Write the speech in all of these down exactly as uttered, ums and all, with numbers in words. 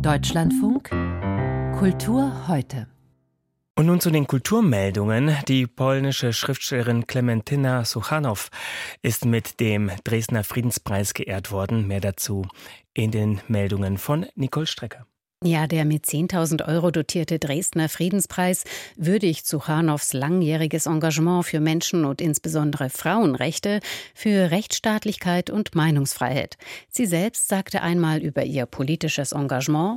Deutschlandfunk Kultur heute. Und nun zu den Kulturmeldungen. Die polnische Schriftstellerin Klementyna Suchanow ist mit dem Dresdner Friedenspreis geehrt worden. Mehr dazu in den Meldungen von Nicole Strecker. Ja, der mit zehntausend Euro dotierte Dresdner Friedenspreis würdigt Suchanows langjähriges Engagement für Menschen- und insbesondere Frauenrechte, für Rechtsstaatlichkeit und Meinungsfreiheit. Sie selbst sagte einmal über ihr politisches Engagement: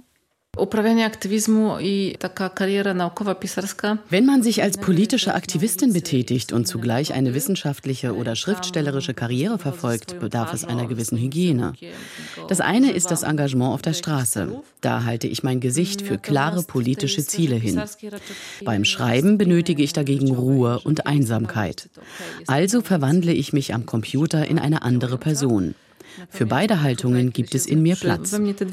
Wenn man sich als politische Aktivistin betätigt und zugleich eine wissenschaftliche oder schriftstellerische Karriere verfolgt, bedarf es einer gewissen Hygiene. Das eine ist das Engagement auf der Straße. Da halte ich mein Gesicht für klare politische Ziele hin. Beim Schreiben benötige ich dagegen Ruhe und Einsamkeit. Also verwandle ich mich am Computer in eine andere Person. Für beide Haltungen gibt es in mir Platz.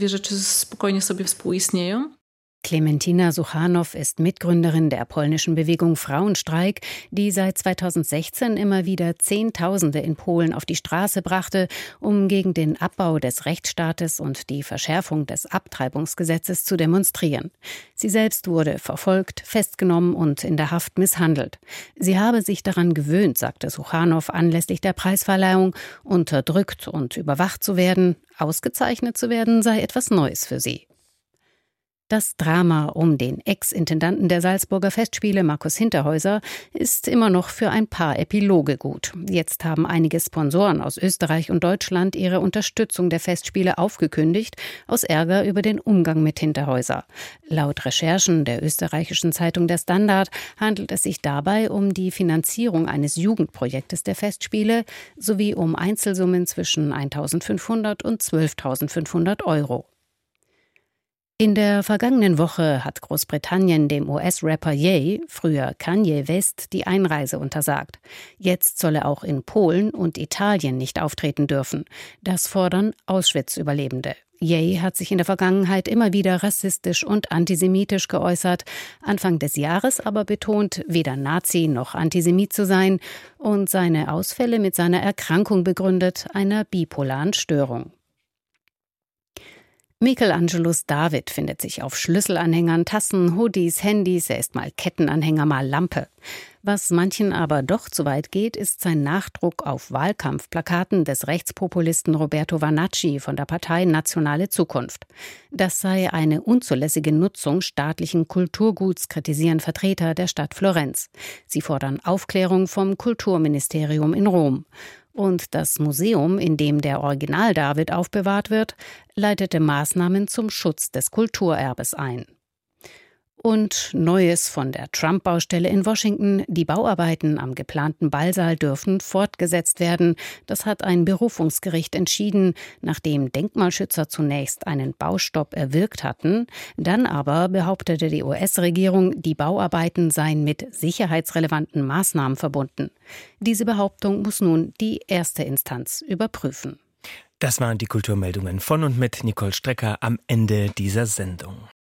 Klementyna Suchanow ist Mitgründerin der polnischen Bewegung Frauenstreik, die seit zweitausendsechzehn immer wieder Zehntausende in Polen auf die Straße brachte, um gegen den Abbau des Rechtsstaates und die Verschärfung des Abtreibungsgesetzes zu demonstrieren. Sie selbst wurde verfolgt, festgenommen und in der Haft misshandelt. Sie habe sich daran gewöhnt, sagte Suchanow anlässlich der Preisverleihung, unterdrückt und überwacht zu werden. Ausgezeichnet zu werden sei etwas Neues für sie. Das Drama um den Ex-Intendanten der Salzburger Festspiele, Markus Hinterhäuser, ist immer noch für ein paar Epiloge gut. Jetzt haben einige Sponsoren aus Österreich und Deutschland ihre Unterstützung der Festspiele aufgekündigt, aus Ärger über den Umgang mit Hinterhäuser. Laut Recherchen der österreichischen Zeitung Der Standard handelt es sich dabei um die Finanzierung eines Jugendprojektes der Festspiele sowie um Einzelsummen zwischen eintausendfünfhundert und zwölftausendfünfhundert Euro. In der vergangenen Woche hat Großbritannien dem U S-Rapper Ye, früher Kanye West, die Einreise untersagt. Jetzt soll er auch in Polen und Italien nicht auftreten dürfen. Das fordern Auschwitz-Überlebende. Ye hat sich in der Vergangenheit immer wieder rassistisch und antisemitisch geäußert, Anfang des Jahres aber betont, weder Nazi noch Antisemit zu sein und seine Ausfälle mit seiner Erkrankung begründet, einer bipolaren Störung. Michelangelos David findet sich auf Schlüsselanhängern, Tassen, Hoodies, Handys, er ist mal Kettenanhänger, mal Lampe. Was manchen aber doch zu weit geht, ist sein Nachdruck auf Wahlkampfplakaten des Rechtspopulisten Roberto Vanacci von der Partei Nationale Zukunft. Das sei eine unzulässige Nutzung staatlichen Kulturguts, kritisieren Vertreter der Stadt Florenz. Sie fordern Aufklärung vom Kulturministerium in Rom. Und das Museum, in dem der Original David aufbewahrt wird, leitete Maßnahmen zum Schutz des Kulturerbes ein. Und Neues von der Trump-Baustelle in Washington. Die Bauarbeiten am geplanten Ballsaal dürfen fortgesetzt werden. Das hat ein Berufungsgericht entschieden, nachdem Denkmalschützer zunächst einen Baustopp erwirkt hatten. Dann aber behauptete die U S-Regierung, die Bauarbeiten seien mit sicherheitsrelevanten Maßnahmen verbunden. Diese Behauptung muss nun die erste Instanz überprüfen. Das waren die Kulturmeldungen von und mit Nicole Strecker am Ende dieser Sendung.